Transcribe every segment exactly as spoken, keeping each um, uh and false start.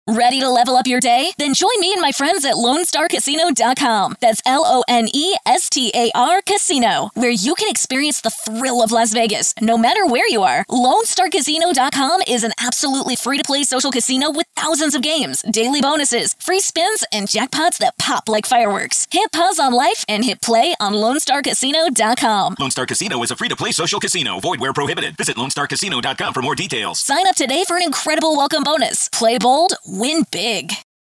Ready to level up your day? Then join me and my friends at Lone Star Casino dot com. That's L O N E S T A R Casino, where you can experience the thrill of Las Vegas, no matter where you are. Lone Star Casino dot com is an absolutely free-to-play social casino with thousands of games, daily bonuses, free spins, and jackpots that pop like fireworks. Hit pause on life and hit play on Lone Star Casino dot com. Lone Star Casino is a free-to-play social casino. Void where prohibited. Visit Lone Star Casino dot com for more details. Sign up today for an incredible welcome bonus. Play bold, win big.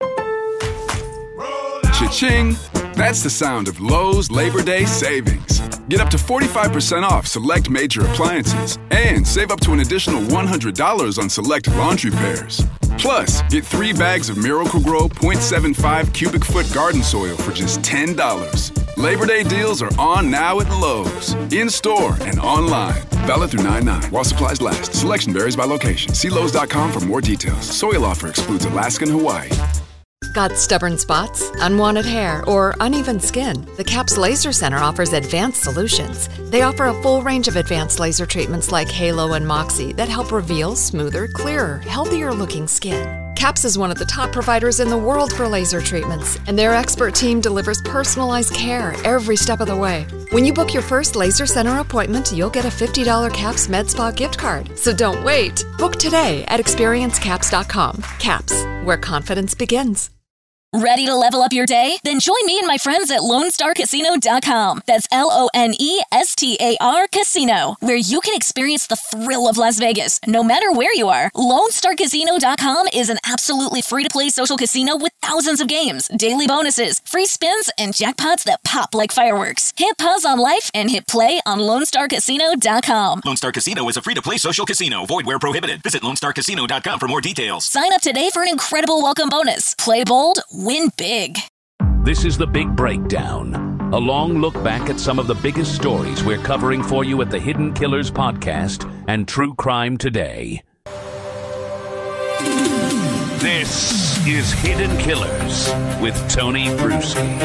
Cha-ching! That's the sound of Lowe's Labor Day savings. Get up to forty-five percent off select major appliances and save up to an additional one hundred dollars on select laundry pairs. Plus, get three bags of Miracle-Gro point seven five cubic foot garden soil for just ten dollars. Labor Day deals are on now at Lowe's, in-store and online. Valid through nine nine while supplies last. Selection varies by location. See Lowe's dot com for more details. Soil offer excludes Alaska and Hawaii. Got stubborn spots, unwanted hair, or uneven skin? The CAPS Laser Center offers advanced solutions. They offer a full range of advanced laser treatments like Halo and Moxie that help reveal smoother, clearer, healthier-looking skin. CAPS is one of the top providers in the world for laser treatments, and their expert team delivers personalized care every step of the way. When you book your first Laser Center appointment, you'll get a fifty dollars CAPS Med Spa gift card. So don't wait. Book today at experience caps dot com. CAPS, where confidence begins. Ready to level up your day? Then join me and my friends at Lone Star Casino dot com. That's L O N E S T A R Casino, where you can experience the thrill of Las Vegas, no matter where you are. Lone Star Casino dot com is an absolutely free-to-play social casino with thousands of games, daily bonuses, free spins, and jackpots that pop like fireworks. Hit pause on life and hit play on Lone Star Casino dot com. Lone Star Casino is a free-to-play social casino. Void where prohibited. Visit Lone Star Casino dot com for more details. Sign up today for an incredible welcome bonus. Play bold, win big. This is The Big Breakdown, a long look back at some of the biggest stories we're covering for you at the Hidden Killers podcast and True Crime Today. This is Hidden Killers with Tony Bruschi.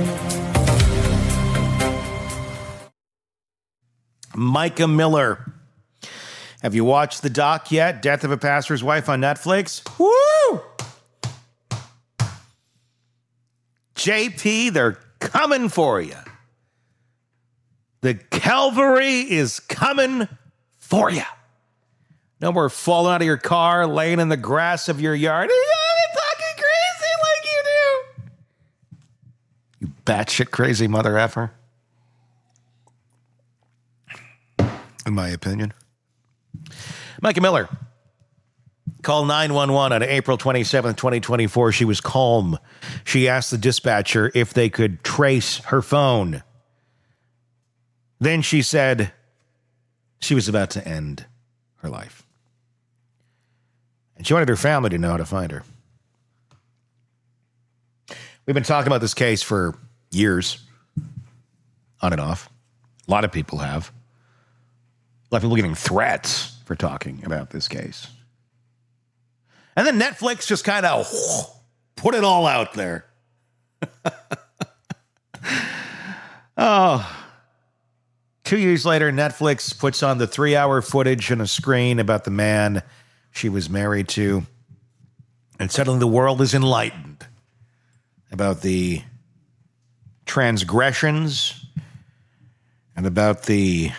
Micah Miller. Have you watched the doc yet? Death of a Pastor's Wife on Netflix? Woo! J P, they're coming for you. The Calvary is coming for you. No more falling out of your car, laying in the grass of your yard. You're talking crazy like you do. You batshit crazy mother effer. In my opinion. Micah Miller. Call nine one one on April twenty-seventh, twenty twenty-four. She was calm. She asked the dispatcher if they could trace her phone. Then she said she was about to end her life. And she wanted her family to know how to find her. We've been talking about this case for years, on and off. A lot of people have. A lot of people getting threats for talking about this case. And then Netflix just kind of put it all out there. Oh. Two years later, Netflix puts on the three-hour footage on a screen about the man she was married to. And suddenly the world is enlightened about the transgressions and about the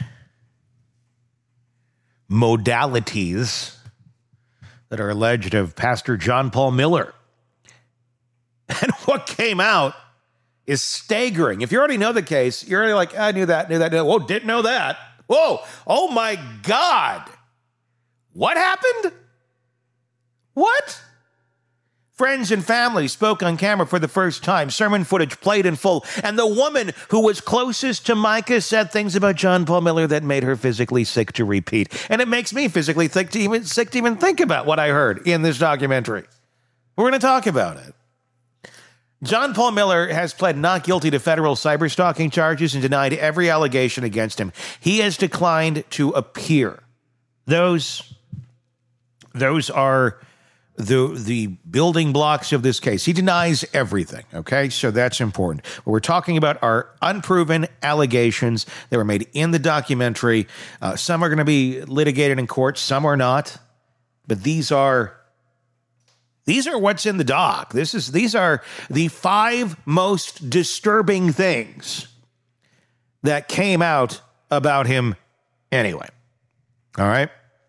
modalities that are alleged of Pastor John Paul Miller. And what came out is staggering. If you already know the case, you're already like, I knew that, knew that, knew that. Whoa, didn't know that. Whoa, oh my God. What happened? What? Friends and family spoke on camera for the first time. Sermon footage played in full. And the woman who was closest to Micah said things about John Paul Miller that made her physically sick to repeat. And it makes me physically sick to even, sick to even think about what I heard in this documentary. We're going to talk about it. John Paul Miller has pled not guilty to federal cyberstalking charges and denied every allegation against him. He has declined to appear. Those, those are the the building blocks of this case. He denies everything, okay? So that's important. What we're talking about are unproven allegations that were made in the documentary. Uh, some are going to be litigated in court, some are not. But these are These are what's in the doc. This is these are the five most disturbing things that came out about him anyway. All right.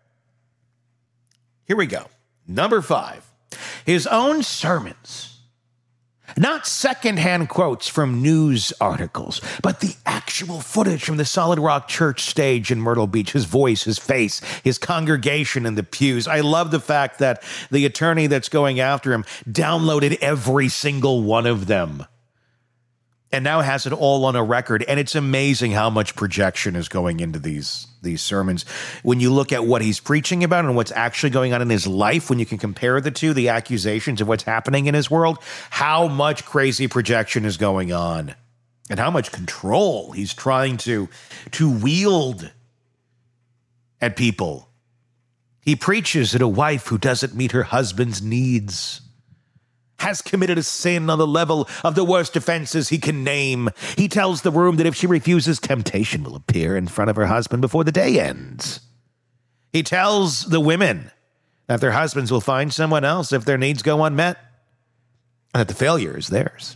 Here we go. Number five, his own sermons. Not secondhand quotes from news articles, but the actual footage from the Solid Rock Church stage in Myrtle Beach, his voice, his face, his congregation in the pews. I love the fact that the attorney that's going after him downloaded every single one of them and now has it all on a record. And it's amazing how much projection is going into these, these sermons. When you look at what he's preaching about and what's actually going on in his life, when you can compare the two, the accusations of what's happening in his world, how much crazy projection is going on and how much control he's trying to, to wield at people. He preaches at a wife who doesn't meet her husband's needs, has committed a sin on the level of the worst offenses he can name. He tells the room that if she refuses, temptation will appear in front of her husband before the day ends. He tells the women that their husbands will find someone else if their needs go unmet, and that the failure is theirs.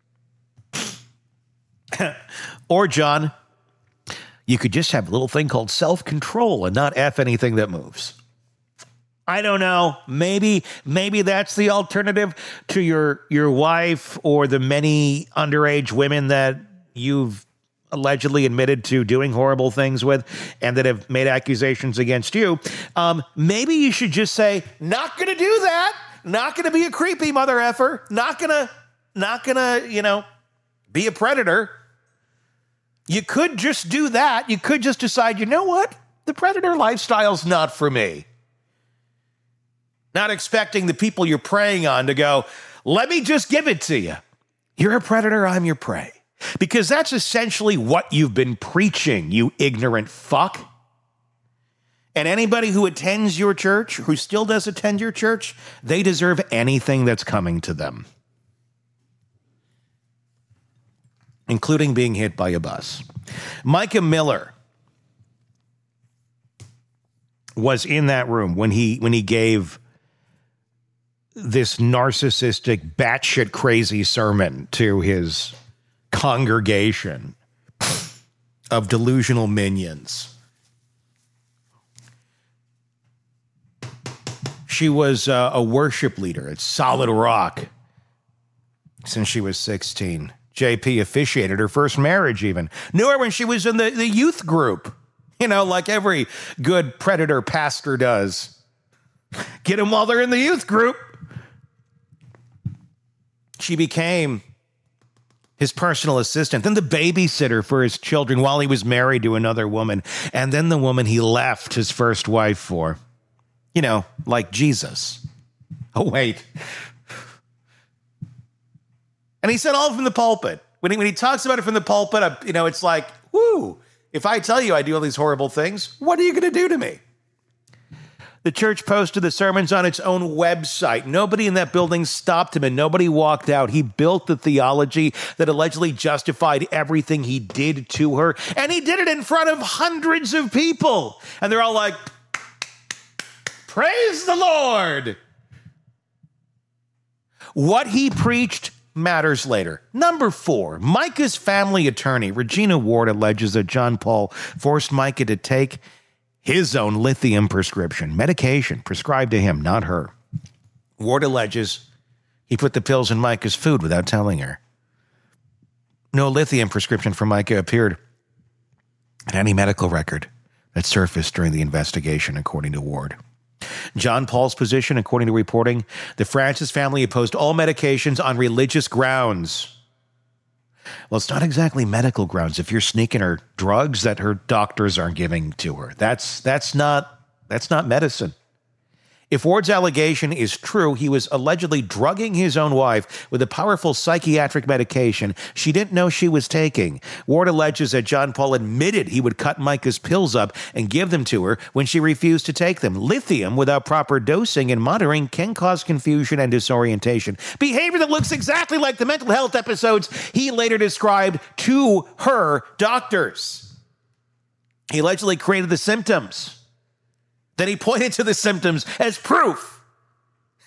Or, John, you could just have a little thing called self-control and not F anything that moves. I don't know. Maybe, maybe that's the alternative to your your wife or the many underage women that you've allegedly admitted to doing horrible things with and that have made accusations against you. Um, maybe you should just say, not going to do that. Not going to be a creepy mother effer. Not going to, not going to, you know, be a predator. You could just do that. You could just decide, you know what? The predator lifestyle's not for me. Not expecting the people you're preying on to go, let me just give it to you. You're a predator, I'm your prey. Because that's essentially what you've been preaching, you ignorant fuck. And anybody who attends your church, who still does attend your church, they deserve anything that's coming to them, including being hit by a bus. Micah Miller was in that room when he when he gave this narcissistic, batshit crazy sermon to his congregation of delusional minions. She was uh, a worship leader at Solid Rock since she was sixteen. J P officiated her first marriage even. Knew her when she was in the, the youth group. You know, like every good predator pastor does. Get them while they're in the youth group. She became his personal assistant, then the babysitter for his children while he was married to another woman, and then the woman he left his first wife for. You know, like Jesus. Oh, wait. And he said all from the pulpit. When he, when he talks about it from the pulpit, I, you know, it's like, whoo, if I tell you I do all these horrible things, what are you going to do to me? The church posted the sermons on its own website. Nobody in that building stopped him and nobody walked out. He built the theology that allegedly justified everything he did to her. And he did it in front of hundreds of people. And they're all like, praise the Lord. What he preached matters later. Number four, Micah's family attorney, Regina Ward, alleges that John Paul forced Micah to take his own lithium prescription, medication prescribed to him, not her. Ward alleges he put the pills in Micah's food without telling her. No lithium prescription for Micah appeared in any medical record that surfaced during the investigation, according to Ward. John Paul's position, according to reporting, the Francis family opposed all medications on religious grounds. Well, it's not exactly medical grounds if you're sneaking her drugs that her doctors aren't giving to her. That's that's not that's not medicine. If Ward's allegation is true, he was allegedly drugging his own wife with a powerful psychiatric medication she didn't know she was taking. Ward alleges that John Paul admitted he would cut Micah's pills up and give them to her when she refused to take them. Lithium without proper dosing and monitoring can cause confusion and disorientation. Behavior that looks exactly like the mental health episodes he later described to her doctors. He allegedly created the symptoms. Then he pointed to the symptoms as proof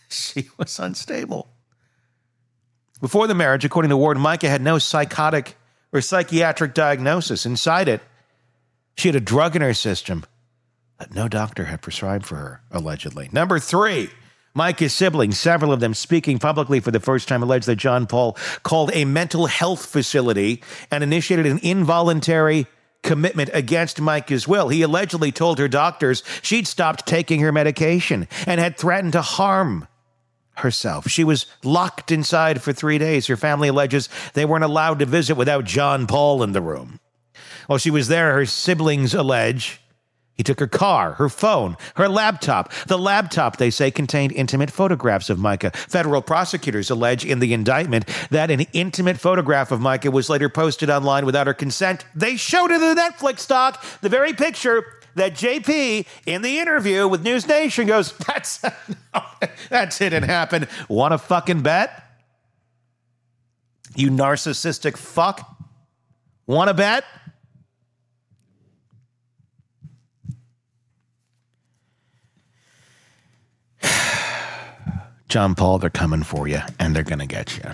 she was unstable. Before the marriage, according to Ward, Micah had no psychotic or psychiatric diagnosis. Inside it, she had a drug in her system that no doctor had prescribed for her, allegedly. Number three, Micah's siblings, several of them speaking publicly for the first time, alleged that John Paul called a mental health facility and initiated an involuntary commitment against Micah's will. He allegedly told her doctors she'd stopped taking her medication and had threatened to harm herself. She was locked inside for three days. Her family alleges they weren't allowed to visit without John Paul in the room. While she was there, her siblings allege he took her car, her phone, her laptop. The laptop, they say, contained intimate photographs of Micah. Federal prosecutors allege in the indictment that an intimate photograph of Micah was later posted online without her consent. They showed her the Netflix doc, the very picture that J P in the interview with News Nation goes, that's, that's it, it happened. Want to fucking bet? You narcissistic fuck? Want to bet? John Paul, they're coming for you, and they're going to get you.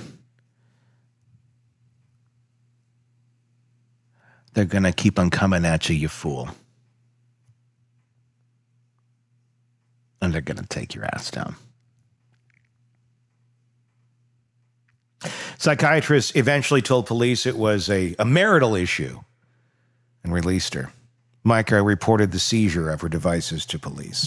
They're going to keep on coming at you, you fool. And they're going to take your ass down. Psychiatrists eventually told police it was a, a marital issue and released her. Micah reported the seizure of her devices to police.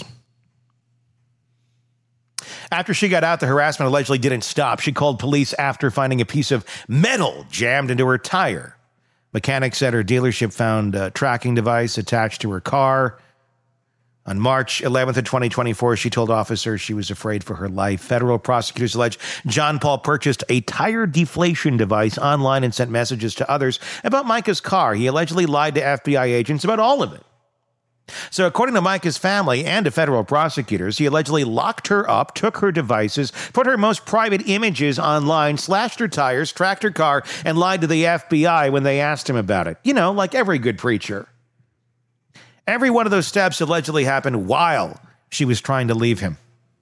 After she got out, the harassment allegedly didn't stop. She called police after finding a piece of metal jammed into her tire. Mechanics at her dealership found a tracking device attached to her car. On March eleventh of twenty twenty-four, she told officers she was afraid for her life. Federal prosecutors allege John Paul purchased a tire deflation device online and sent messages to others about Micah's car. He allegedly lied to F B I agents about all of it. So according to Micah's family and to federal prosecutors, he allegedly locked her up, took her devices, put her most private images online, slashed her tires, tracked her car, and lied to the F B I when they asked him about it. You know, like every good preacher. Every one of those steps allegedly happened while she was trying to leave him.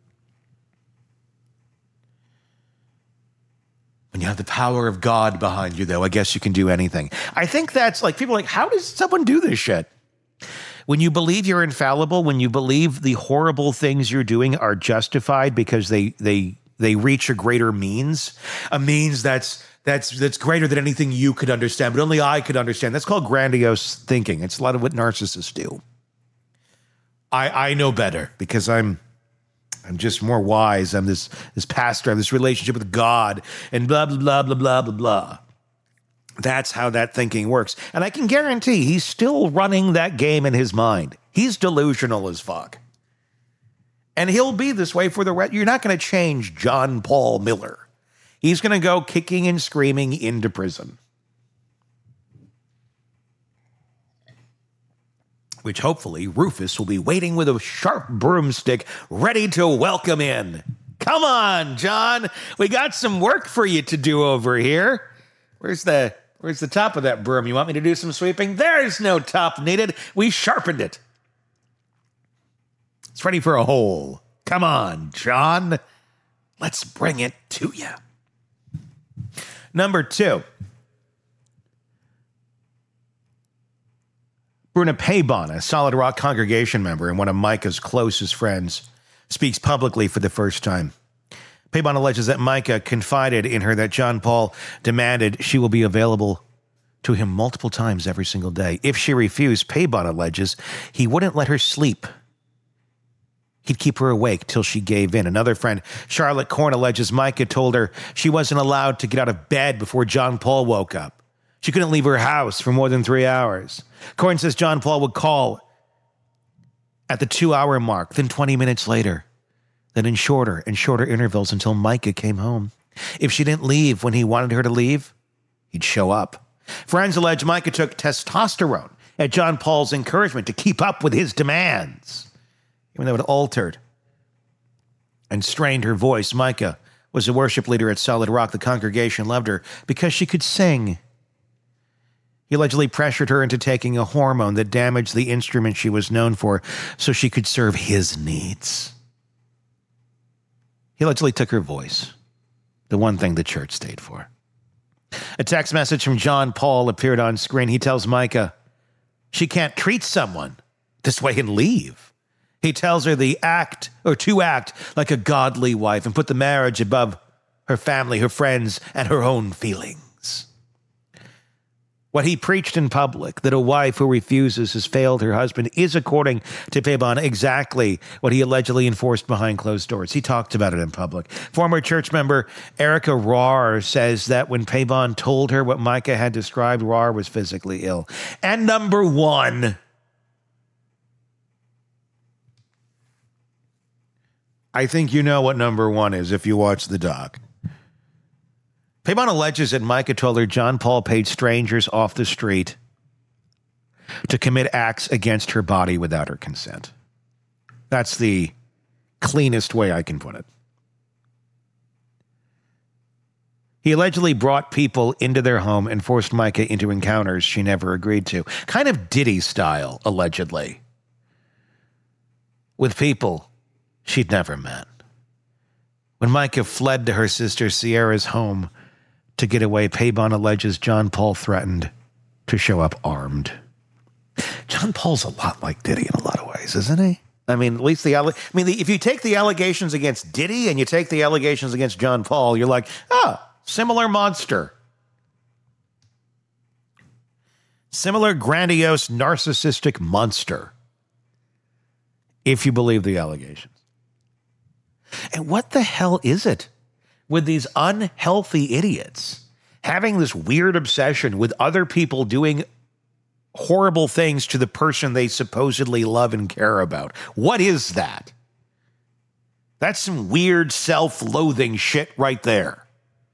When you have the power of God behind you, though, I guess you can do anything. I think that's like, people are like, how does someone do this shit? When you believe you're infallible, when you believe the horrible things you're doing are justified because they they they reach a greater means, a means that's that's that's greater than anything you could understand, but only I could understand. That's called grandiose thinking. It's a lot of what narcissists do. I I know better because I'm I'm just more wise. I'm this this pastor. I have this relationship with God and blah blah blah blah blah blah blah. That's how that thinking works. And I can guarantee he's still running that game in his mind. He's delusional as fuck. And he'll be this way for the rest. You're not going to change John Paul Miller. He's going to go kicking and screaming into prison. Which hopefully Rufus will be waiting with a sharp broomstick ready to welcome in. Come on, John. We got some work for you to do over here. Where's the... Where's the top of that broom? You want me to do some sweeping? There's no top needed. We sharpened it. It's ready for a hole. Come on, John. Let's bring it to you. Number two. Bruna Pabon, a Solid Rock congregation member and one of Micah's closest friends, speaks publicly for the first time. Pabon alleges that Micah confided in her that John Paul demanded she will be available to him multiple times every single day. If she refused, Pabon alleges he wouldn't let her sleep. He'd keep her awake till she gave in. Another friend, Charlotte Korn, alleges Micah told her she wasn't allowed to get out of bed before John Paul woke up. She couldn't leave her house for more than three hours. Korn says John Paul would call at the two-hour mark, then twenty minutes later. Then in shorter and shorter intervals until Micah came home. If she didn't leave when he wanted her to leave, he'd show up. Friends allege Micah took testosterone at John Paul's encouragement to keep up with his demands. Even though it altered and strained her voice, Micah was a worship leader at Solid Rock. The congregation loved her because she could sing. He allegedly pressured her into taking a hormone that damaged the instrument she was known for so she could serve his needs. He allegedly took her voice, the one thing the church stayed for. A text message from John Paul appeared on screen. He tells Micah she can't treat someone this way and leave. He tells her the act or to act like a godly wife and put the marriage above her family, her friends, and her own feelings. What he preached in public, that a wife who refuses has failed her husband, is, according to Pabon, exactly what he allegedly enforced behind closed doors. He talked about it in public. Former church member Erica Rahr says that when Pabon told her what Micah had described, Rahr was physically ill. And number one, I think you know what number one is if you watch the doc. Pabon alleges that Micah told her John Paul paid strangers off the street to commit acts against her body without her consent. That's the cleanest way I can put it. He allegedly brought people into their home and forced Micah into encounters she never agreed to. Kind of Diddy style, allegedly. With people she'd never met. When Micah fled to her sister Sierra's home to get away, Pabon alleges John Paul threatened to show up armed. John Paul's a lot like Diddy in a lot of ways, isn't he? I mean, at least the, I mean, the, if you take the allegations against Diddy and you take the allegations against John Paul, you're like, ah, similar monster. Similar grandiose narcissistic monster. If you believe the allegations. And what the hell is it with these unhealthy idiots having this weird obsession with other people doing horrible things to the person they supposedly love and care about? What is that? That's some weird self-loathing shit right there.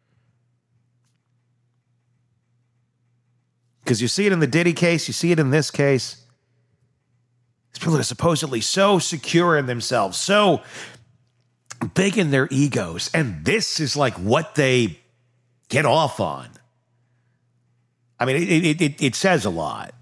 Because you see it in the Diddy case, you see it in this case. These people are supposedly so secure in themselves, so big in their egos, and this is like what they get off on. I mean, it, it, it says a lot.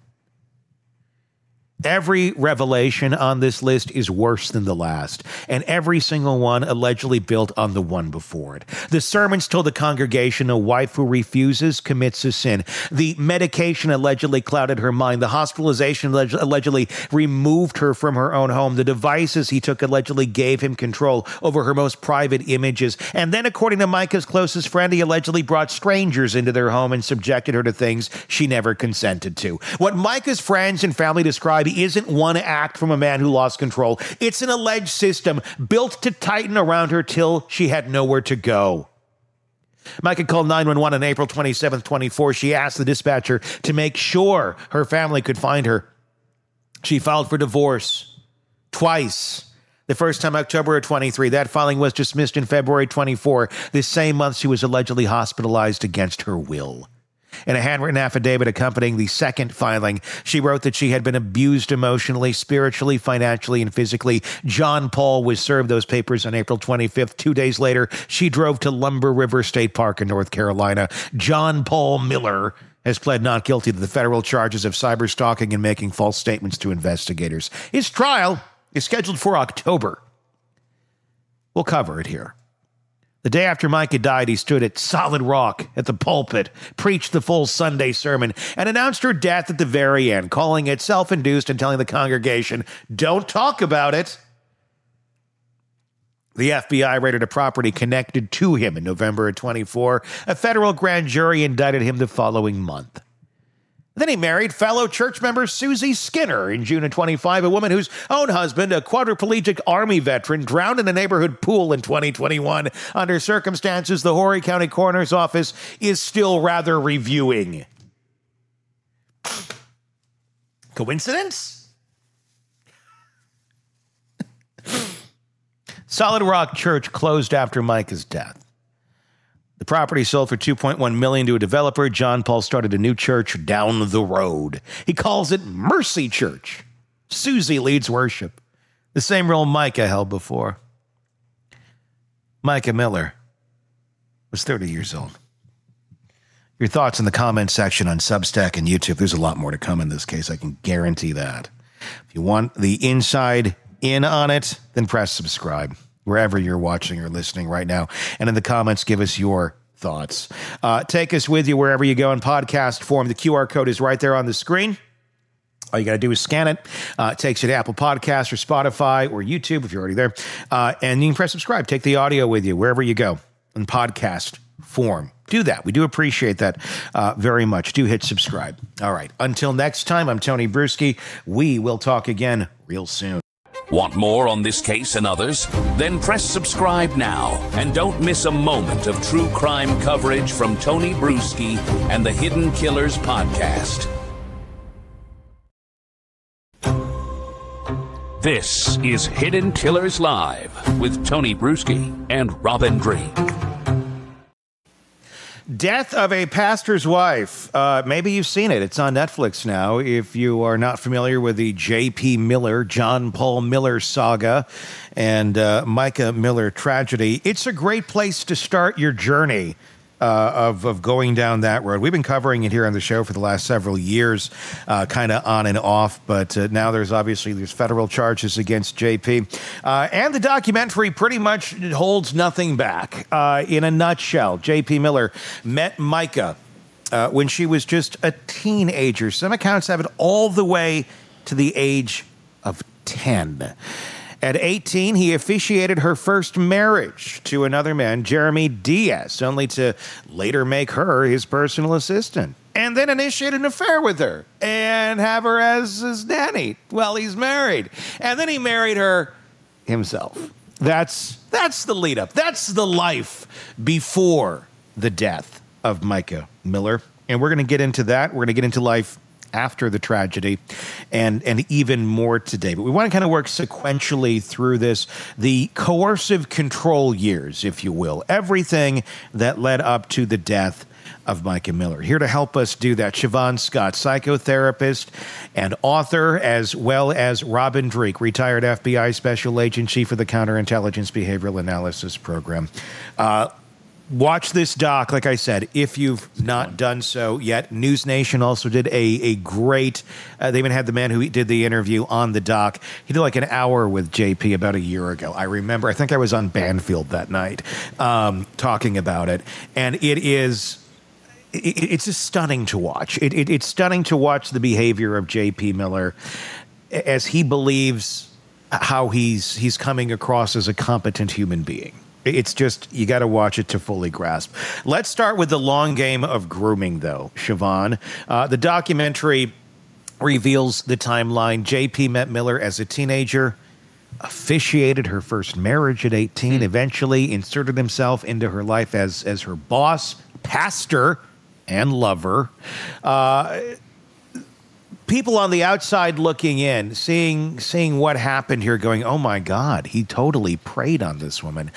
Every revelation on this list is worse than the last, and every single one allegedly built on the one before it. The sermons told the congregation a wife who refuses commits a sin. The medication allegedly clouded her mind. The hospitalization allegedly removed her from her own home. The devices he took allegedly gave him control over her most private images. And then, according to Micah's closest friend, he allegedly brought strangers into their home and subjected her to things she never consented to. What Micah's friends and family describe isn't one act from a man who lost control. It's an alleged system built to tighten around her till she had nowhere to go. Micah called nine one one on April twenty-seventh, twenty-four. She asked the dispatcher to make sure her family could find her. She filed for divorce twice. The first time, October of twenty-three. That filing was dismissed in February twenty-four. This same month, she was allegedly hospitalized against her will. In a handwritten affidavit accompanying the second filing, she wrote that she had been abused emotionally, spiritually, financially, and physically. John Paul was served those papers on April twenty-fifth. Two days later, she drove to Lumber River State Park in North Carolina. John Paul Miller has pled not guilty to the federal charges of cyberstalking and making false statements to investigators. His trial is scheduled for October. We'll cover it here. The day after Micah died, he stood at Solid Rock at the pulpit, preached the full Sunday sermon, and announced her death at the very end, calling it self-induced and telling the congregation, don't talk about it. The F B I raided a property connected to him in November of twenty-four. A federal grand jury indicted him the following month. Then he married fellow church member Susie Skinner in June of twenty-five, a woman whose own husband, a quadriplegic Army veteran, drowned in a neighborhood pool in twenty twenty-one under circumstances the Horry County Coroner's Office is still rather reviewing. Coincidence? Solid Rock Church closed after Micah's death. The property sold for two point one million dollars to a developer. John Paul started a new church down the road. He calls it Mercy Church. Susie leads worship, the same role Micah held before. Micah Miller was thirty years old. Your thoughts in the comments section on Substack and YouTube. There's a lot more to come in this case, I can guarantee that. If you want the inside in on it, then press subscribe. wherever you're watching or listening right now. And in the comments, give us your thoughts. Uh, take us with you wherever you go in podcast form. The Q R code is right there on the screen. All you got to do is scan it. Uh, it takes you to Apple Podcasts or Spotify or YouTube if you're already there. Uh, and you can press subscribe. Take the audio with you wherever you go in podcast form. Do that. We do appreciate that uh, very much. Do hit subscribe. All right. Until next time, I'm Tony Bruschi. We will talk again real soon. Want more on this case and others? Then press subscribe now and don't miss a moment of true crime coverage from Tony Bruschi and the Hidden Killers podcast. This is Hidden Killers Live with Tony Bruschi and Robin Drake. Death of a Pastor's Wife. Uh, maybe you've seen it. It's on Netflix now. If you are not familiar with the J P. Miller, John Paul Miller saga and uh, Micah Miller tragedy, it's a great place to start your journey Uh, of, of going down that road. We've been covering it here on the show for the last several years, uh, kind of on and off, but uh, now there's obviously there's federal charges against J P. Uh, and the documentary pretty much holds nothing back. Uh, in a nutshell, J P. Miller met Micah uh, when she was just a teenager. Some accounts have it all the way to the age of ten. At eighteen, he officiated her first marriage to another man, Jeremy Diaz, only to later make her his personal assistant. And then initiate an affair with her and have her as his nanny while he's married. And then he married her himself. That's, that's the lead up. That's the life before the death of Micah Miller. And we're going to get into that. We're going to get into life after the tragedy and and even more today. But we want to kind of work sequentially through this, the coercive control years, if you will, everything that led up to the death of Micah Miller. Here to help us do that, Siobhan Scott, psychotherapist and author, as well as Robin Drake, retired F B I Special Agent, Chief of the Counterintelligence Behavioral Analysis Program. Uh, Watch this doc, like I said, if you've not done so yet. News Nation also did a, a great, uh, they even had the man who did the interview on the doc. He did like an hour with J P about a year ago. I remember, I think I was on Banfield that night um, talking about it. And it is, it, it's just stunning to watch. It, it, it's stunning to watch the behavior of J P. Miller as he believes how he's he's coming across as a competent human being. It's just, you got to watch it to fully grasp. Let's start with the long game of grooming, though, Siobhan. Uh, the documentary reveals the timeline. J P met Miller as a teenager, officiated her first marriage at eighteen, mm. eventually inserted himself into her life as, as her boss, pastor, and lover. Uh, people on the outside looking in, seeing seeing what happened here, going, oh my God, he totally preyed on this woman.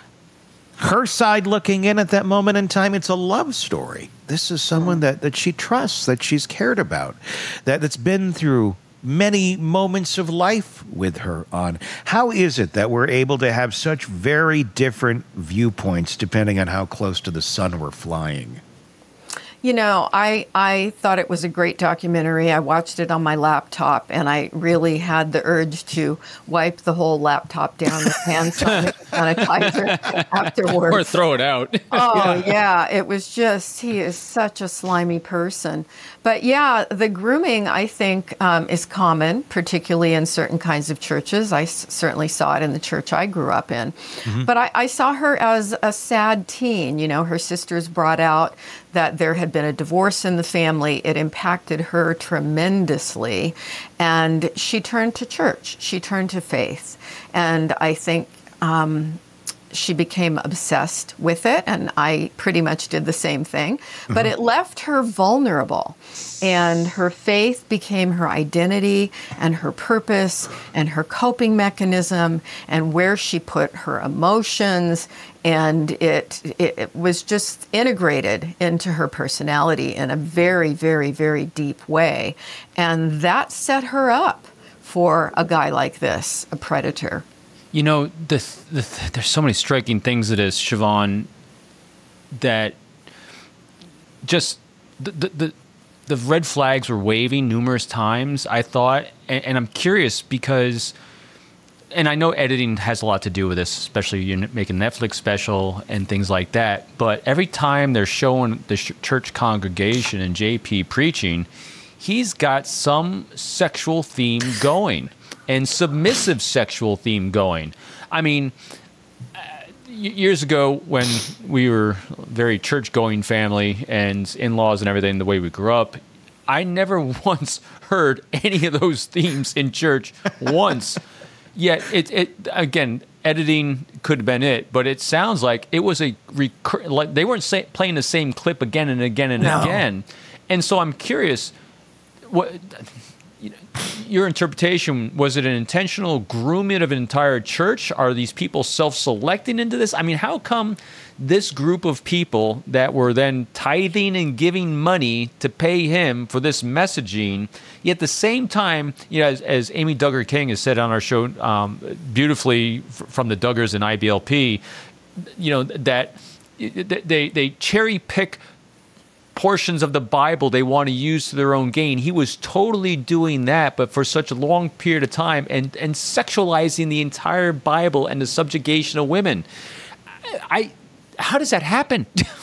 Her side looking in at that moment in time, it's a love story. This is someone that, that she trusts, that she's cared about, that, that's been through many moments of life with her on. How is it that we're able to have such very different viewpoints depending on how close to the sun we're flying? You know, I, I thought it was a great documentary. I watched it on my laptop, and I really had the urge to wipe the whole laptop down with hand sanitizer afterwards. Or throw it out. Oh, yeah. yeah. It was just, he is such a slimy person. But yeah, the grooming, I think, um, is common, particularly in certain kinds of churches. I s- certainly saw it in the church I grew up in. Mm-hmm. But I, I saw her as a sad teen. You know, her sisters brought out that there had been a divorce in the family. It impacted her tremendously. And she turned to church. She turned to faith. And I think um, she became obsessed with it. And I pretty much did the same thing. Mm-hmm. But it left her vulnerable. And her faith became her identity and her purpose and her coping mechanism and where she put her emotions. And it, it it was just integrated into her personality in a very, very, very deep way. And that set her up for a guy like this, a predator. You know, the, the, there's so many striking things to this, Siobhan, that just the, the, the the red flags were waving numerous times, I thought. And, and I'm curious because and I know editing has a lot to do with this, especially you making Netflix special and things like that. But every time they're showing the sh- church congregation and J P preaching, he's got some sexual theme going and submissive sexual theme going. I mean, uh, years ago when we were a very church-going family and in-laws and everything, the way we grew up, I never once heard any of those themes in church once. Yet, it, it again, editing could have been it, but it sounds like it was a recur- like they weren't say, playing the same clip again and again and No. again. And so I'm curious, what you know, your interpretation, was it an intentional grooming of an entire church? Are these people self-selecting into this? I mean, how come this group of people that were then tithing and giving money to pay him for this messaging, yet at the same time, you know, as, as Amy Duggar King has said on our show um, beautifully f- from the Duggars and I B L P, you know, that they they cherry pick portions of the Bible they want to use to their own gain. He was totally doing that, but for such a long period of time, and, and sexualizing the entire Bible and the subjugation of women. I, how does that happen?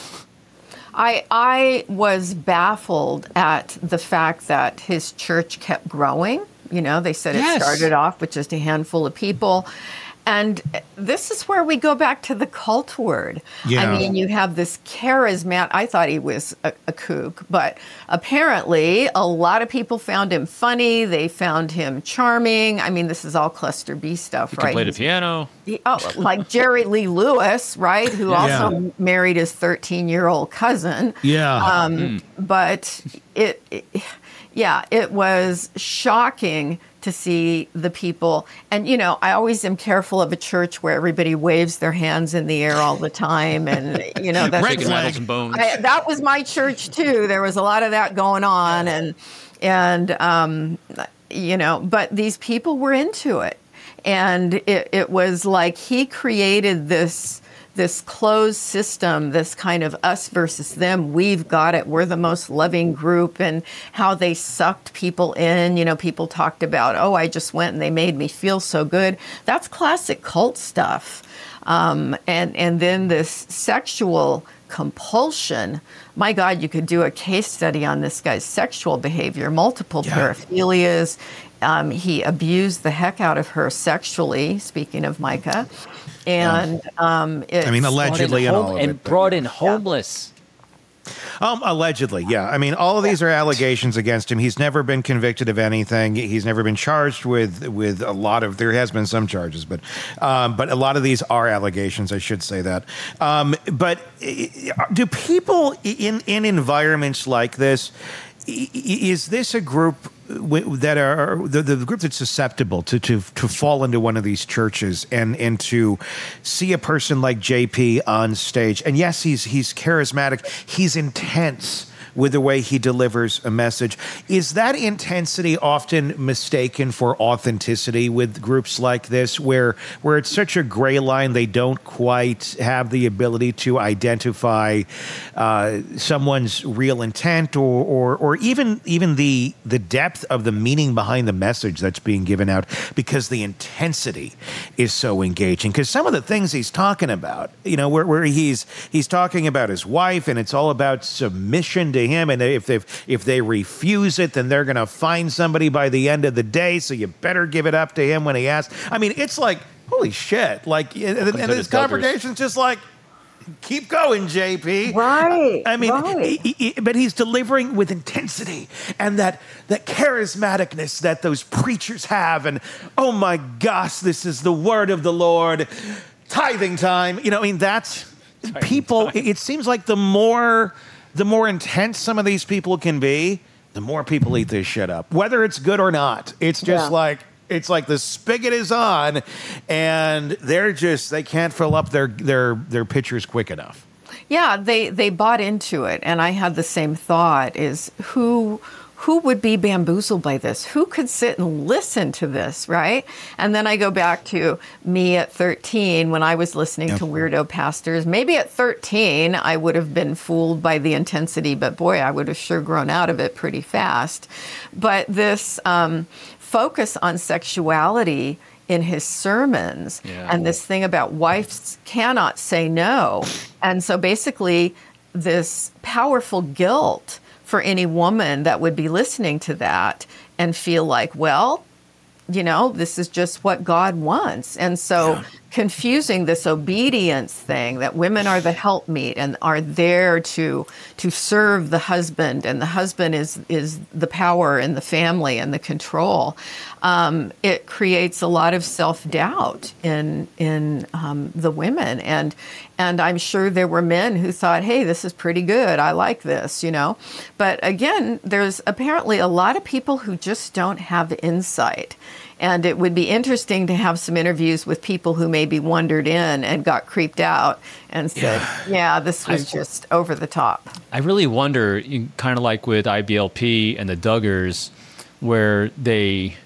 I I was baffled at the fact that his church kept growing. You know, they said Yes. it started off with just a handful of people. And this is where we go back to the cult word. Yeah. I mean, you have this charismatic, I thought he was a, a kook, but apparently a lot of people found him funny. They found him charming. I mean, this is all cluster B stuff, He right? can play the He's- piano. he- oh, like Jerry Lee Lewis, right? Who also Yeah. married his thirteen-year-old cousin. Yeah. Um, But it, it, yeah, it was shocking to see the people. And, you know, I always am careful of a church where everybody waves their hands in the air all the time. And, you know, that's Red flag. Rattles and bones. I, that was my church too. There was a lot of that going on, and and um, you know, but these people were into it, and it, it was like he created this this closed system, this kind of us versus them. We've got it. We're the most loving group, and how they sucked people in. You know, people talked about, oh, I just went and they made me feel so good. That's classic cult stuff. Um, and and then this sexual compulsion. My God, you could do a case study on this guy's sexual behavior, multiple Yeah. paraphilias. Um, he abused the heck out of her sexually, speaking of Micah. And um, it's, I mean, allegedly and Home- all of and it. but- brought in homeless. Um, allegedly, yeah. I mean, all of these are allegations against him. He's never been convicted of anything. He's never been charged with with a lot of. There has been some charges, but um, but a lot of these are allegations. I should say that. Um, but uh, do people in in environments like this? i- i- Is this a group w- that are the, the group that's susceptible to, to to fall into one of these churches and and to see a person like J P on stage? And yes, he's he's charismatic. He's intense with the way he delivers a message. Is that intensity often mistaken for authenticity with groups like this, where where it's such a gray line they don't quite have the ability to identify uh, someone's real intent or, or or even even the the depth of the meaning behind the message that's being given out, because the intensity is so engaging? Because some of the things he's talking about, you know, where, where he's he's talking about his wife, and it's all about submission to him, and if they if they refuse it, then they're going to find somebody by the end of the day, so you better give it up to him when he asks. I mean, it's like, holy shit, like, and, and to this the Duggars. conversation's just like, keep going, J P. Right, I mean, right. he- he- but he's delivering with intensity and that that charismaticness that those preachers have. And oh my gosh, this is the word of the Lord. Tithing time. You know, I mean, that's people. It, it seems like the more the more intense some of these people can be, the more people eat this shit up, whether it's good or not. It's just Yeah. like. It's like the spigot is on, and they're just they can't fill up their their their pitchers quick enough. Yeah, they they bought into it, and I had the same thought: is who who would be bamboozled by this? Who could sit and listen to this, right? And then I go back to me at thirteen when I was listening Yep. to weirdo pastors. Maybe at thirteen I would have been fooled by the intensity, but boy, I would have sure grown out of it pretty fast. But this um, focus on sexuality in his sermons, Yeah. and this thing about wives cannot say no. And so basically this powerful guilt for any woman that would be listening to that and feel like, well, you know, this is just what God wants. And so yeah. confusing this obedience thing that women are the helpmeet and are there to to serve the husband, and the husband is is the power in the family and the control. Um, it creates a lot of self-doubt in in um, the women, and and I'm sure there were men who thought, hey, this is pretty good. I like this, you know. But again, there's apparently a lot of people who just don't have insight. And it would be interesting to have some interviews with people who maybe wandered in and got creeped out and said, yeah, yeah this was I, just over the top. I really wonder, kind of like with I B L P and the Duggars, where they,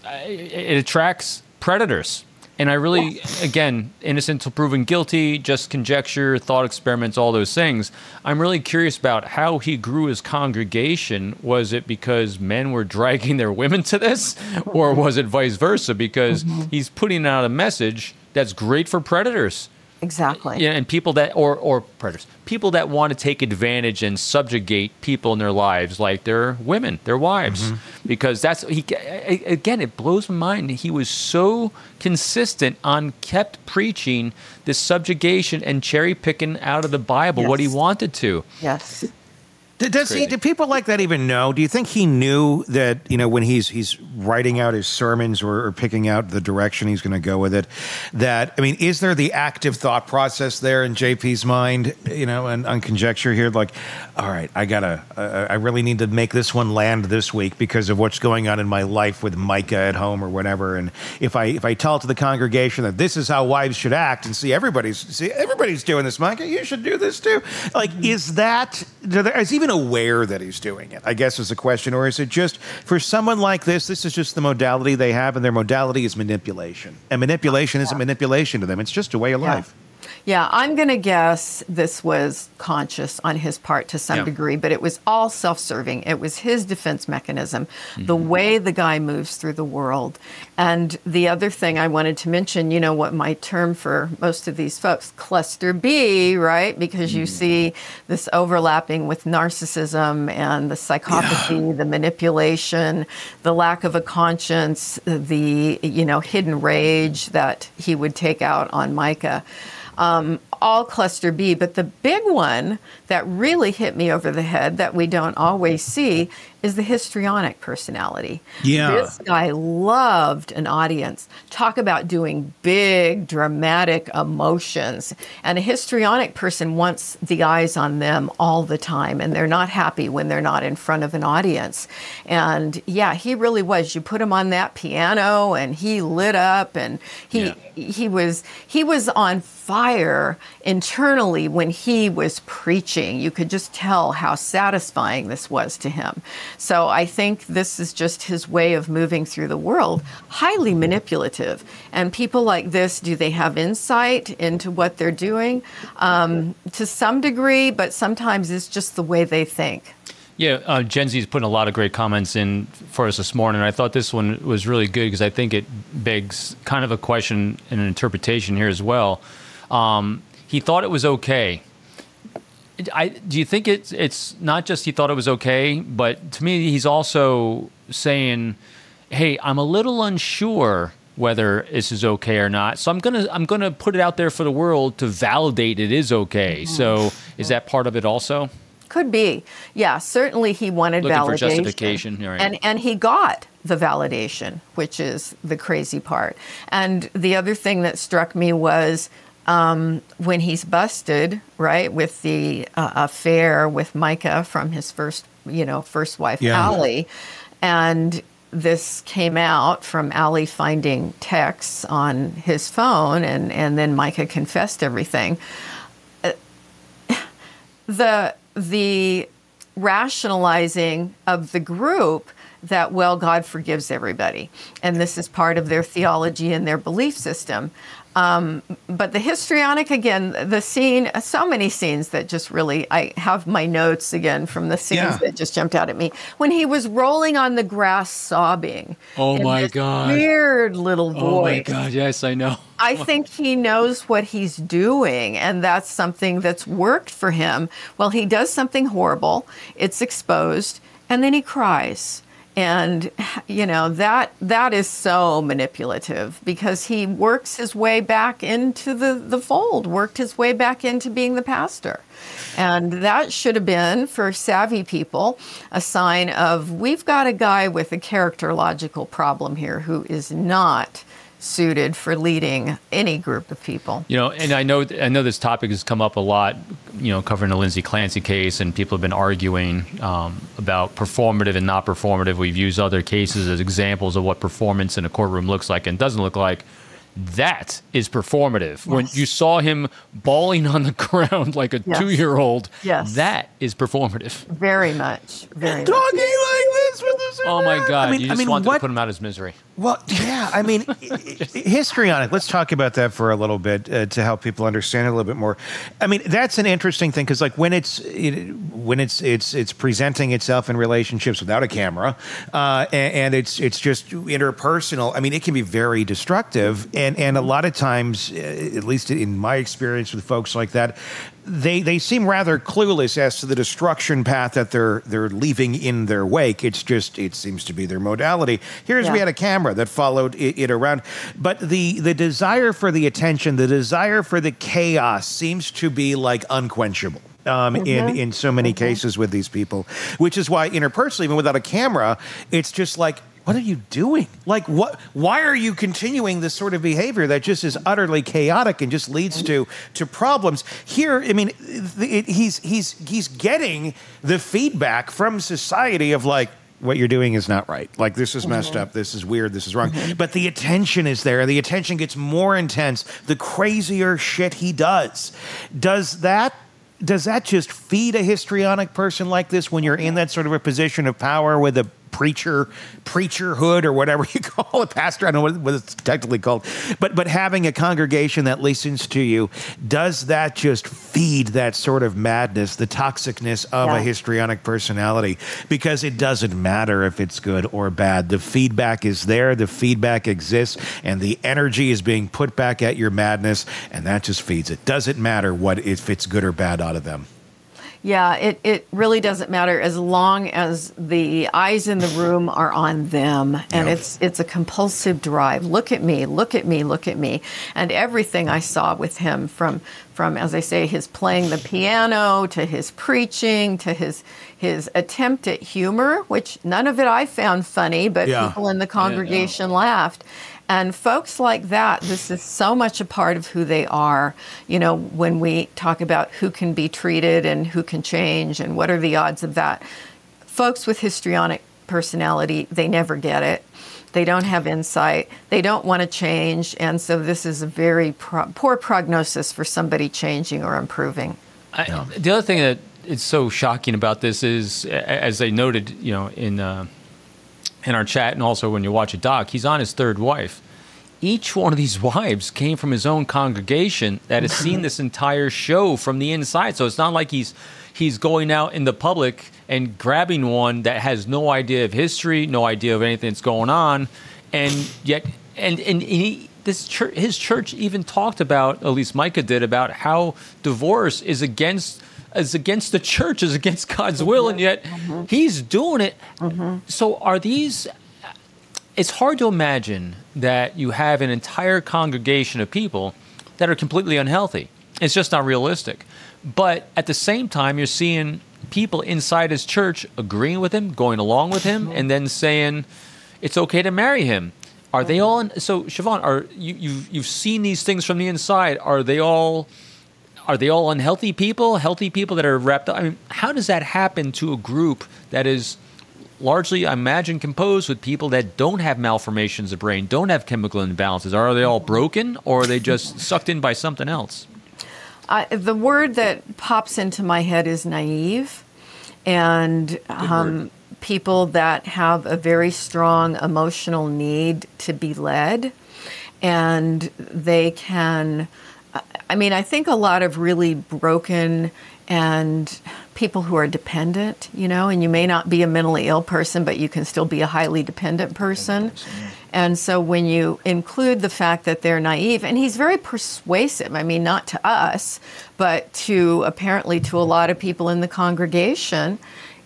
it attracts predators. And I really, again, innocent till proven guilty, just conjecture, thought experiments, all those things. I'm really curious about how he grew his congregation. Was it because men were dragging their women to this? Or was it vice versa? Because mm-hmm. he's putting out a message that's great for predators. Exactly. Yeah, and people that, or, or predators, people that want to take advantage and subjugate people in their lives, like their women, their wives, mm-hmm. because that's, he, again, it blows my mind. He was so consistent on kept preaching this subjugation and cherry picking out of the Bible yes. what he wanted to. Yes. Does he, do people like that even know? Do you think he knew that, you know, when he's he's writing out his sermons or, or picking out the direction he's going to go with it, that, I mean, is there the active thought process there in J P's mind, you know, and on conjecture here, like, all right, I gotta, uh, I really need to make this one land this week because of what's going on in my life with Micah at home or whatever. And if I if I tell it to the congregation that this is how wives should act, and see everybody's see everybody's doing this, Micah, you should do this too. Like, is that, is he even aware that he's doing it, I guess is the question, or is it just for someone like this, this is just the modality they have, and their modality is manipulation, and manipulation yeah. isn't manipulation to them, it's just a way of yeah. life. Yeah, I'm going to guess this was conscious on his part to some yeah. degree, but it was all self-serving. It was his defense mechanism, mm-hmm. the way the guy moves through the world. And the other thing I wanted to mention, you know, what my term for most of these folks, cluster B, right? Because mm-hmm. you see this overlapping with narcissism and the psychopathy, yeah. the manipulation, the lack of a conscience, the, you know, hidden rage that he would take out on Micah. Um, all cluster B, but the big one that really hit me over the head that we don't always see is the histrionic personality. Yeah. This guy loved an audience. Talk about doing big, dramatic emotions. And a histrionic person wants the eyes on them all the time, and they're not happy when they're not in front of an audience. And yeah, he really was. You put him on that piano, and he lit up, and he yeah. he was he was on fire internally when he was preaching. You could just tell how satisfying this was to him. So I think this is just his way of moving through the world, highly manipulative. And people like this, do they have insight into what they're doing? Um, to some degree, but sometimes it's just the way they think. Yeah, uh, Gen Z's putting a lot of great comments in for us this morning. I thought this one was really good because I think it begs kind of a question and an interpretation here as well. Um, he thought it was okay. I, do you think it's it's not just he thought it was okay, but to me he's also saying, "Hey, I'm a little unsure whether this is okay or not, so I'm gonna I'm gonna put it out there for the world to validate it is okay." Mm-hmm. So is that part of it also? Could be. Yeah, certainly he wanted Looking validation. for justification. Right. And and he got the validation, which is the crazy part. And the other thing that struck me was um, when he's busted, right, with the uh, affair with Micah from his first, you know, first wife, yeah. Allie, and this came out from Allie finding texts on his phone, and, and then Micah confessed everything. Uh, the the rationalizing of the group that, well, God forgives everybody. And this is part of their theology and their belief system. Um, but the histrionic, again, the scene, so many scenes that just really, I have my notes again from the scenes Yeah. that just jumped out at me. When he was rolling on the grass sobbing. Oh in my this God. Weird little voice. Oh my God, yes, I know. I think he knows what he's doing, and that's something that's worked for him. Well, he does something horrible, it's exposed, and then he cries. And, you know, that that is so manipulative because he works his way back into the, the fold, worked his way back into being the pastor. And that should have been, for savvy people, a sign of we've got a guy with a characterological problem here who is not suited for leading any group of people. You know, and I know I know this topic has come up a lot, you know, covering the Lindsay Clancy case, and people have been arguing um, about performative and not performative. We've used other cases as examples of what performance in a courtroom looks like and doesn't look like. That is performative. Yes. When you saw him bawling on the ground like a yes. two-year-old, yes. that is very Very much. Very Talking much. like this with this. Oh my God! I mean, you just I mean, wanted what? to put him out of his misery. Well, yeah, I mean, histrionic. Let's talk about that for a little bit uh, to help people understand it a little bit more. I mean, that's an interesting thing because, like, when it's it, when it's it's it's presenting itself in relationships without a camera, uh, and, and it's it's just interpersonal. I mean, it can be very destructive, and and a lot of times, uh, at least in my experience with folks like that, they they seem rather clueless as to the destruction path that they're they're leaving in their wake. It's just it seems to be their modality. Here's Yeah. we had a camera that followed it, it around, but the the desire for the attention, the desire for the chaos seems to be like unquenchable. Um, Mm-hmm. in, in so many Mm-hmm. cases with these people, which is why interpersonally, even without a camera, it's just like, what are you doing? Like, what? Why are you continuing this sort of behavior that just is utterly chaotic and just leads to to problems? Here, I mean, it, he's he's he's getting the feedback from society of like, what you're doing is not right. Like, this is messed up. This is weird. This is wrong. But the attention is there. The attention gets more intense the crazier shit he does. Does that does that just feed a histrionic person like this when you're in that sort of a position of power with a preacher, preacherhood, or whatever you call it, pastor? I don't know what, what it's technically called. But but having a congregation that listens to you, does that just feed that sort of madness, the toxicness of Yeah. a histrionic personality? Because it doesn't matter if it's good or bad. The feedback is there, the feedback exists, and the energy is being put back at your madness, and that just feeds it. Doesn't matter what if it's good or bad out of them. Yeah, it, it really doesn't matter as long as the eyes in the room are on them. And Yeah. it's it's a compulsive drive. Look at me, look at me, look at me. And everything I saw with him from, from as I say, his playing the piano to his preaching to his his attempt at humor, which none of it I found funny, but Yeah. people in the congregation laughed. And folks like that, this is so much a part of who they are. You know, when we talk about who can be treated and who can change and what are the odds of that, folks with histrionic personality, they never get it. They don't have insight. They don't want to change. And so this is a very pro- poor prognosis for somebody changing or improving. I, the other thing that is so shocking about this is, a- as I noted, you know, in uh, in our chat and also when you watch a doc, he's on his third wife. Each one of these wives came from his own congregation that has seen this entire show from the inside. So it's not like he's he's going out in the public and grabbing one that has no idea of history, no idea of anything that's going on, and yet and and he. This church, his church even talked about, at least Micah did, about how divorce is against is against the church, is against God's will, and yet mm-hmm. he's doing it. Mm-hmm. So are these? It's hard to imagine that you have an entire congregation of people that are completely unhealthy. It's just not realistic. But at the same time, you're seeing people inside his church agreeing with him, going along with him, and then saying it's okay to marry him. Are they all? In, so, Siobhan, are you you've, you've seen these things from the inside? Are they all? Are they all unhealthy people? Healthy people that are wrapped up? I mean, how does that happen to a group that is largely, I imagine, composed with people that don't have malformations of brain, don't have chemical imbalances? Are they all broken, or are they just sucked in by something else? Uh, the word that pops into my head is naive, and um, people that have a very strong emotional need to be led, and they can, I mean, I think a lot of really broken and people who are dependent, you know, and you may not be a mentally ill person, but you can still be a highly dependent person. And so when you include the fact that they're naive, and he's very persuasive, I mean, not to us, but to apparently to a lot of people in the congregation,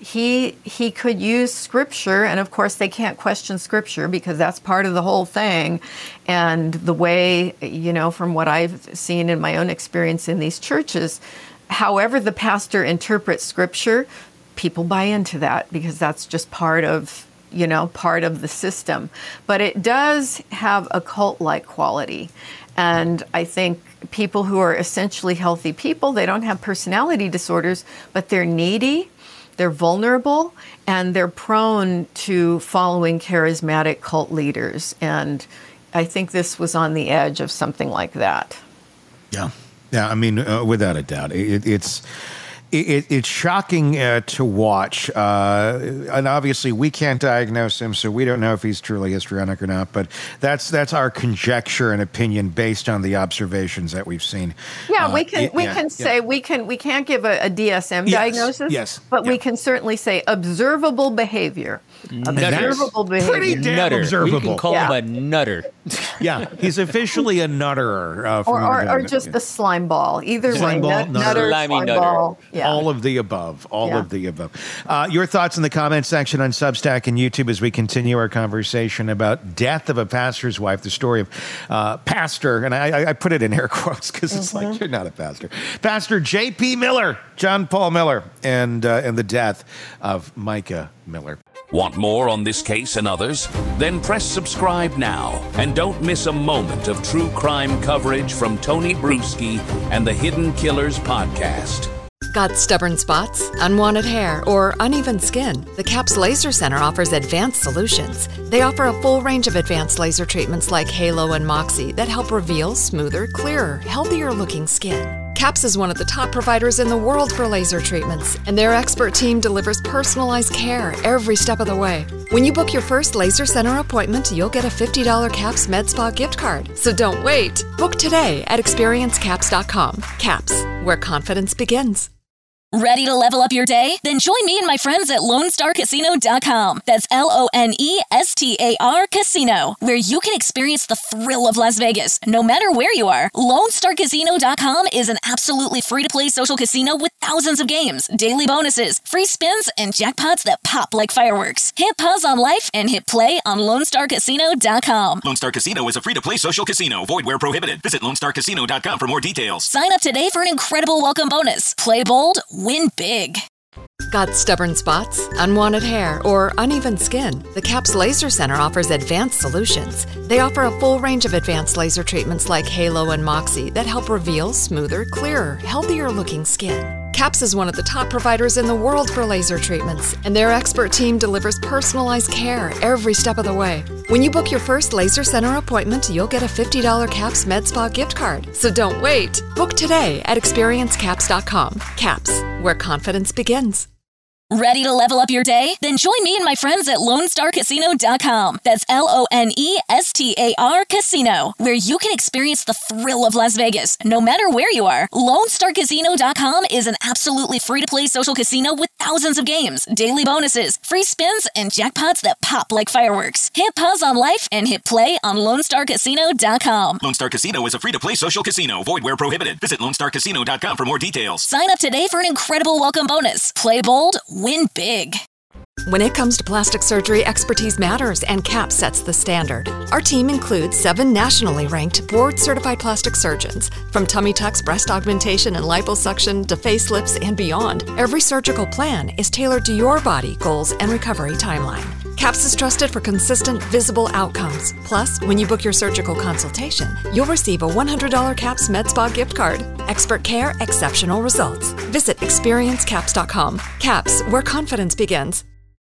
he he could use scripture, and of course they can't question scripture because that's part of the whole thing. And the way, you know, from what I've seen in my own experience in these churches, however the pastor interprets scripture, people buy into that because that's just part of, you know, part of the system. But it does have a cult-like quality. And I think people who are essentially healthy people, they don't have personality disorders, but they're needy, they're vulnerable, and they're prone to following charismatic cult leaders. And I think this was on the edge of something like that. Yeah. Yeah, I mean, uh, without a doubt. It, it's it, it's shocking uh, to watch. Uh, and obviously, we can't diagnose him, so we don't know if he's truly histrionic or not. But that's that's our conjecture and opinion based on the observations that we've seen. Yeah, uh, we can we yeah, can yeah. say we can we can't give a, a D S M Yes, diagnosis. yes, but yeah. we can certainly say observable behavior. Observable behavior. Pretty damn Nutter. observable. We can call Yeah. him a nutter. Yeah, he's officially a nutterer. Uh, from Or, or, our or just a slime ball. Either Slime way, ball, nut, nutter. nutter, Slimy slime nutter. ball. Yeah. All of the above. All Yeah. of the above. Uh, your thoughts in the comment section on Substack and YouTube as we continue our conversation about death of a pastor's wife, the story of uh, Pastor, and I, I put it in air quotes because it's Mm-hmm. like, you're not a pastor. Pastor J P Miller, John Paul Miller, and, uh, and the death of Micah Miller. Want more on this case and others? Then press subscribe now and don't miss a moment of true crime coverage from Tony Bruschi and the Hidden Killers podcast. Got stubborn spots, unwanted hair, or uneven skin? The CAPS Laser Center offers advanced solutions. They offer a full range of advanced laser treatments like Halo and Moxie that help reveal smoother, clearer, healthier looking skin. CAPS is one of the top providers in the world for laser treatments, and their expert team delivers personalized care every step of the way. When you book your first Laser Center appointment, you'll get a fifty dollars CAPS Med Spa gift card. So don't wait. Book today at experience caps dot com. CAPS, where confidence begins. Ready to level up your day? Then join me and my friends at Lone Star Casino dot com. That's L O N E S T A R Casino, where you can experience the thrill of Las Vegas, no matter where you are. Lone Star Casino dot com is an absolutely free-to-play social casino with thousands of games, daily bonuses, free spins, and jackpots that pop like fireworks. Hit pause on life and hit play on Lone Star Casino dot com. Lone Star Casino is a free-to-play social casino. Void where prohibited. Visit Lone Star Casino dot com for more details. Sign up today for an incredible welcome bonus. Play bold, win big. Got stubborn spots, unwanted hair, or uneven skin? The CAPS Laser Center offers advanced solutions. They offer a full range of advanced laser treatments like Halo and Moxie that help reveal smoother, clearer, healthier looking skin. CAPS is one of the top providers in the world for laser treatments, and their expert team delivers personalized care every step of the way. When you book your first Laser Center appointment, you'll get a fifty dollars CAPS Med Spa gift card. So don't wait. Book today at experience caps dot com. CAPS, where confidence begins. Ready to level up your day? Then join me and my friends at Lone Star Casino dot com. That's L O N E S T A R Casino, where you can experience the thrill of Las Vegas, no matter where you are. Lone Star Casino dot com is an absolutely free-to-play social casino with thousands of games, daily bonuses, free spins, and jackpots that pop like fireworks. Hit pause on life and hit play on Lone Star Casino dot com. Lone Star Casino is a free-to-play social casino. Void where prohibited. Visit Lone Star Casino dot com for more details. Sign up today for an incredible welcome bonus. Play bold, win big. When it comes to plastic surgery, expertise matters, and CAPS sets the standard. Our team includes seven nationally ranked board-certified plastic surgeons. From tummy tucks, breast augmentation, and liposuction to facelifts and beyond, every surgical plan is tailored to your body, goals, and recovery timeline. CAPS is trusted for consistent, visible outcomes. Plus, when you book your surgical consultation, you'll receive a one hundred dollars CAPS Med Spa gift card. Expert care, exceptional results. Visit experience caps dot com. CAPS, where confidence begins.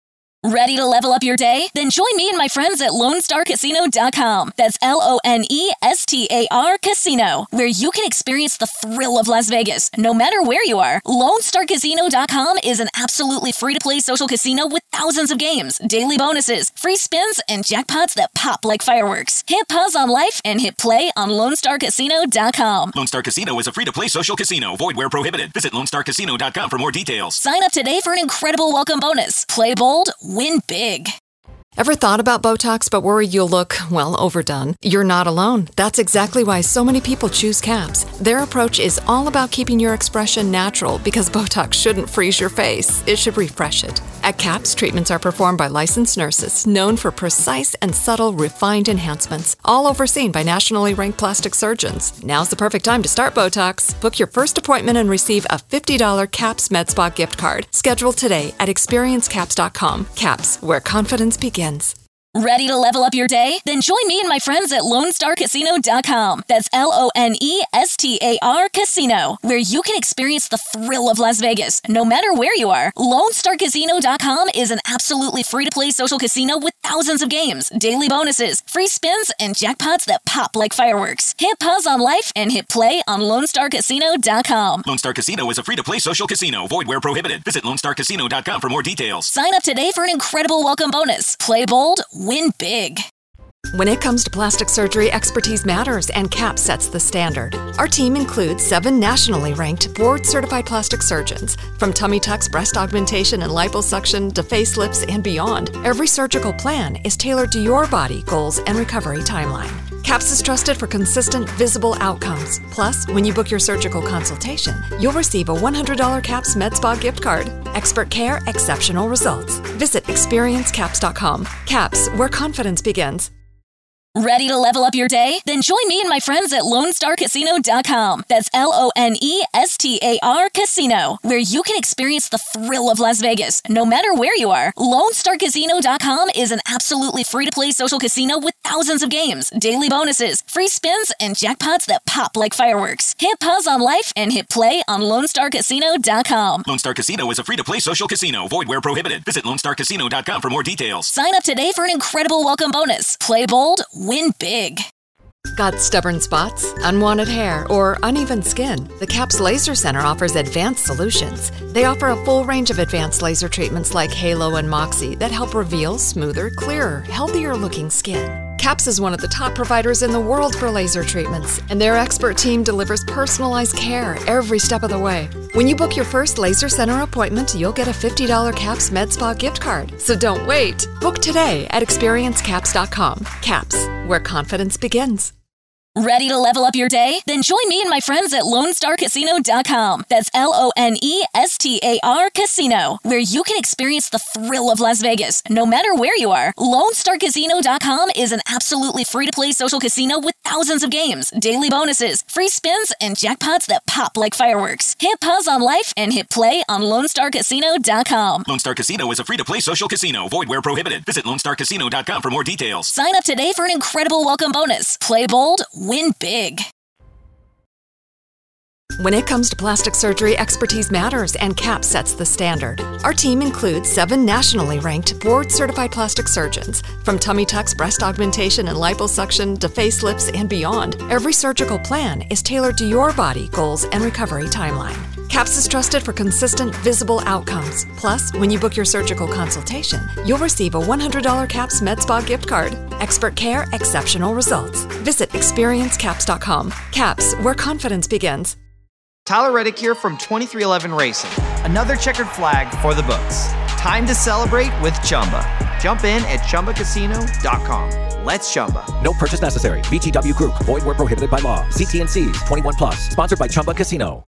Ready to level up your day? Then join me and my friends at Lone Star Casino dot com. That's L O N E S T A R Casino, where you can experience the thrill of Las Vegas, no matter where you are. Lone Star Casino dot com is an absolutely free-to-play social casino with thousands of games, daily bonuses, free spins, and jackpots that pop like fireworks. Hit pause on life and hit play on Lone Star Casino dot com. Lone Star Casino is a free-to-play social casino. Void where prohibited. Visit Lone Star Casino dot com for more details. Sign up today for an incredible welcome bonus. Play bold, win big. Ever thought about Botox but worried you'll look, well, overdone? You're not alone. That's exactly why so many people choose CAPS. Their approach is all about keeping your expression natural because Botox shouldn't freeze your face. It should refresh it. At CAPS, treatments are performed by licensed nurses known for precise and subtle refined enhancements, all overseen by nationally ranked plastic surgeons. Now's the perfect time to start Botox. Book your first appointment and receive a fifty dollars CAPS MedSpa gift card. Schedule today at experience caps dot com. CAPS, where confidence begins. Ready to level up your day? Then join me and my friends at Lone Star Casino dot com. That's L O N E S T A R Casino, where you can experience the thrill of Las Vegas, no matter where you are. Lone Star Casino dot com is an absolutely free-to-play social casino with thousands of games, daily bonuses, free spins, and jackpots that pop like fireworks. Hit pause on life and hit play on Lone Star Casino dot com. Lone Star Casino is a free-to-play social casino. Void where prohibited. Visit Lone Star Casino dot com for more details. Sign up today for an incredible welcome bonus. Play bold, win big. When it comes to plastic surgery, expertise matters, and CAPS sets the standard. Our team includes seven nationally ranked, board-certified plastic surgeons. From tummy tucks, breast augmentation, and liposuction to facelifts and beyond, every surgical plan is tailored to your body, goals, and recovery timeline. CAPS is trusted for consistent, visible outcomes. Plus, when you book your surgical consultation, you'll receive a one hundred dollars CAPS MedSpa gift card. Expert care, exceptional results. Visit experience caps dot com. CAPS, where confidence begins. Ready to level up your day? Then join me and my friends at Lone Star Casino dot com. That's L O N E S T A R Casino, where you can experience the thrill of Las Vegas, no matter where you are. Lone Star Casino dot com is an absolutely free-to-play social casino with thousands of games, daily bonuses, free spins, and jackpots that pop like fireworks. Hit pause on life and hit play on Lone Star Casino dot com. Lone Star Casino is a free-to-play social casino. Void where prohibited. Visit Lone Star Casino dot com for more details. Sign up today for an incredible welcome bonus. Play bold, win big. Got stubborn spots, unwanted hair, or uneven skin? The CAPS Laser Center offers advanced solutions. They offer a full range of advanced laser treatments like Halo and Moxie that help reveal smoother, clearer, healthier-looking skin. CAPS is one of the top providers in the world for laser treatments, and their expert team delivers personalized care every step of the way. When you book your first Laser Center appointment, you'll get a fifty dollars CAPS MedSpa gift card. So don't wait. Book today at experience caps dot com. CAPS, where confidence begins. Ready to level up your day? Then join me and my friends at Lone Star Casino dot com. That's L O N E S T A R Casino, where you can experience the thrill of Las Vegas, no matter where you are. Lone Star Casino dot com is an absolutely free-to-play social casino with thousands of games, daily bonuses, free spins, and jackpots that pop like fireworks. Hit pause on life and hit play on Lone Star Casino dot com. Lone Star Casino is a free-to-play social casino. Void where prohibited. Visit Lone Star Casino dot com for more details. Sign up today for an incredible welcome bonus. Play bold, win big. When it comes to plastic surgery, expertise matters, and CAPS sets the standard. Our team includes seven nationally ranked, board-certified plastic surgeons. From tummy tucks, breast augmentation, and liposuction to facelifts and beyond, every surgical plan is tailored to your body, goals, and recovery timeline. CAPS is trusted for consistent, visible outcomes. Plus, when you book your surgical consultation, you'll receive a one hundred dollars CAPS MedSpa gift card. Expert care, exceptional results. Visit experience caps dot com. CAPS, where confidence begins. Tyler Reddick here from twenty-three eleven Racing. Another checkered flag for the books. Time to celebrate with Chumba. Jump in at chumba casino dot com. Let's Chumba. No purchase necessary. V G W Group. Void where prohibited by law. See T and C's. twenty-one plus. Sponsored by Chumba Casino.